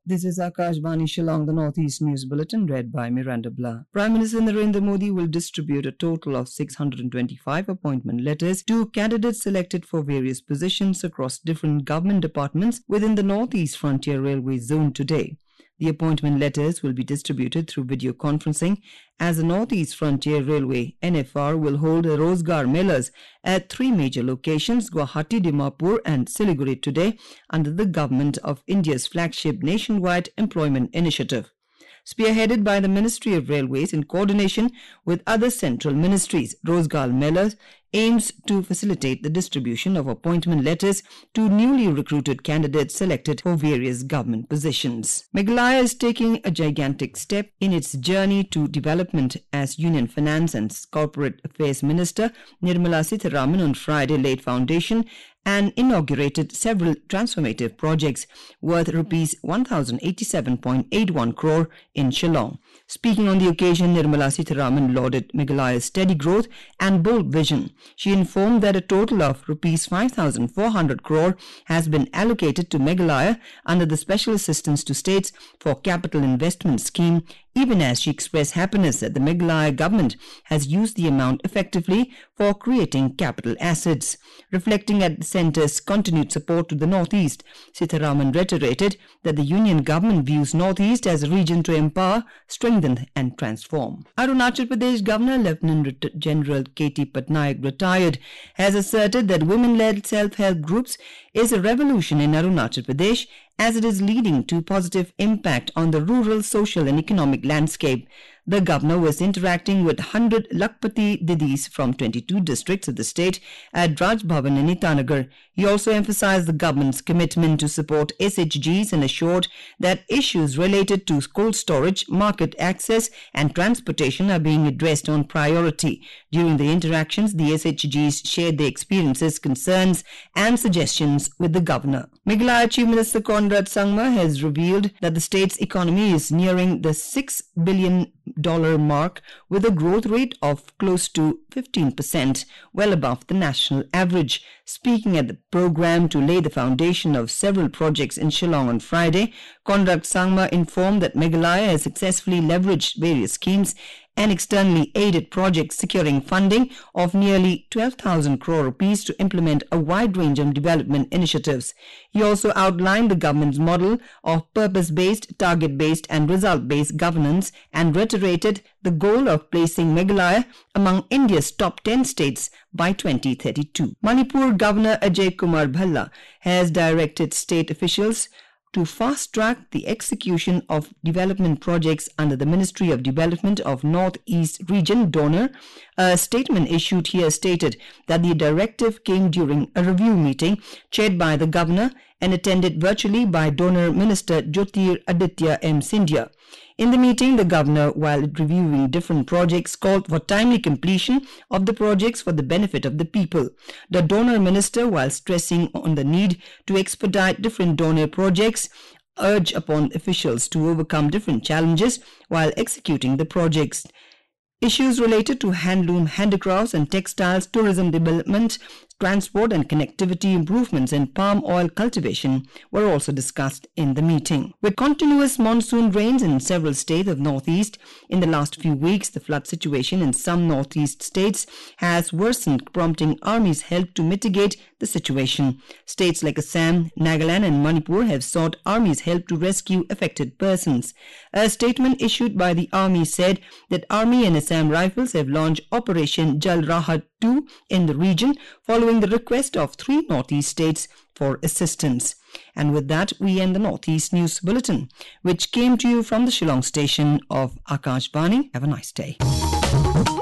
This is Akashvani Shillong, the Northeast News Bulletin, read by Miranda Blah. Prime Minister Narendra Modi will distribute a total of 625 appointment letters to candidates selected for various positions across different government departments within the Northeast Frontier Railway Zone today. The appointment letters will be distributed through video conferencing as the Northeast Frontier Railway NFR will hold Rozgar Melas at three major locations, Guwahati, Dimapur and Siliguri today under the Government of India's flagship nationwide employment initiative. Spearheaded by the Ministry of Railways in coordination with other central ministries, Rozgar Melas aims to facilitate the distribution of appointment letters to newly recruited candidates selected for various government positions. Meghalaya is taking a gigantic step in its journey to development as Union Finance and Corporate Affairs Minister Nirmala Sitharaman on Friday laid foundation and inaugurated several transformative projects worth Rs 1,087.81 crore in Shillong. Speaking on the occasion, Nirmala Sitharaman lauded Meghalaya's steady growth and bold vision. She informed that a total of Rs 5,400 crore has been allocated to Meghalaya under the Special Assistance to States for Capital Investment Scheme, even as she expressed happiness that the Meghalaya government has used the amount effectively for creating capital assets. Reflecting at the centre's continued support to the Northeast, Sitharaman reiterated that the Union government views Northeast as a region to empower, strengthen and transform. Arunachal Pradesh Governor Lieutenant General K.T. Patnaik, retired, has asserted that women-led self-help groups is a revolution in Arunachal Pradesh as it is leading to positive impact on the rural, social and economic landscape. The governor was interacting with 100 Lakpati Didis from 22 districts of the state at Raj Bhavan in Itanagar. He also emphasized the government's commitment to support SHGs and assured that issues related to cold storage, market access and transportation are being addressed on priority. During the interactions, the SHGs shared their experiences, concerns and suggestions with the governor. Meghalaya Chief Minister Conrad Sangma has revealed that the state's economy is nearing the $6 billion mark with a growth rate of close to 15%, well above the national average. Speaking at the program to lay the foundation of several projects in Shillong on Friday, Conrad Sangma informed that Meghalaya has successfully leveraged various schemes and externally aided projects, securing funding of nearly 12,000 crore rupees to implement a wide range of development initiatives. He also outlined the government's model of purpose-based, target-based and result-based governance and reiterated the goal of placing Meghalaya among India's top 10 states by 2032. Manipur Governor Ajay Kumar Bhalla has directed state officials to fast-track the execution of development projects under the Ministry of Development of Northeast Region (DONOR). A statement issued here stated that the directive came during a review meeting chaired by the governor and attended virtually by Donor Minister Jyotir Aditya M. Scindia. In the meeting, the governor, while reviewing different projects, called for timely completion of the projects for the benefit of the people. The donor minister, while stressing on the need to expedite different donor projects, urged upon officials to overcome different challenges while executing the projects. Issues related to handloom, handicrafts and textiles, tourism development, transport and connectivity improvements and palm oil cultivation were also discussed in the meeting. With continuous monsoon rains in several states of Northeast in the last few weeks, the flood situation in some Northeast states has worsened, prompting Army's help to mitigate the situation. States like Assam, Nagaland and Manipur have sought Army's help to rescue affected persons. A statement issued by the Army said that Army and Assam Rifles have launched Operation Jal Rahat 2 in the region following the request of 3 Northeast states for assistance. And with that, we end the Northeast News Bulletin, which came to you from the Shillong station of Akashvani. Have a nice day.